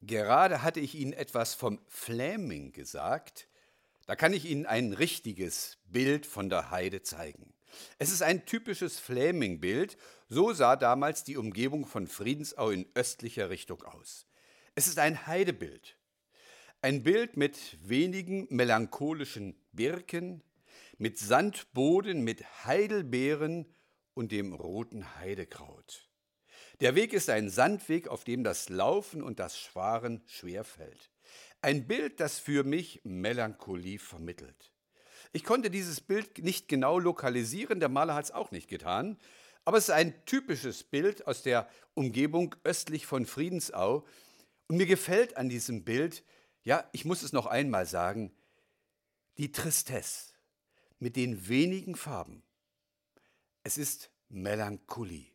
Gerade hatte ich Ihnen etwas vom Fläming gesagt. Da kann ich Ihnen ein richtiges Bild von der Heide zeigen. Es ist ein typisches Fläming-Bild. So sah damals die Umgebung von Friedensau in östlicher Richtung aus. Es ist ein Heidebild. Ein Bild mit wenigen melancholischen Birken, mit Sandboden, mit Heidelbeeren und dem roten Heidekraut. Der Weg ist ein Sandweg, auf dem das Laufen und das Schwaren schwerfällt. Ein Bild, das für mich Melancholie vermittelt. Ich konnte dieses Bild nicht genau lokalisieren, der Maler hat es auch nicht getan, aber es ist ein typisches Bild aus der Umgebung östlich von Friedensau. Und mir gefällt an diesem Bild, ja, ich muss es noch einmal sagen, die Tristesse mit den wenigen Farben. Es ist Melancholie.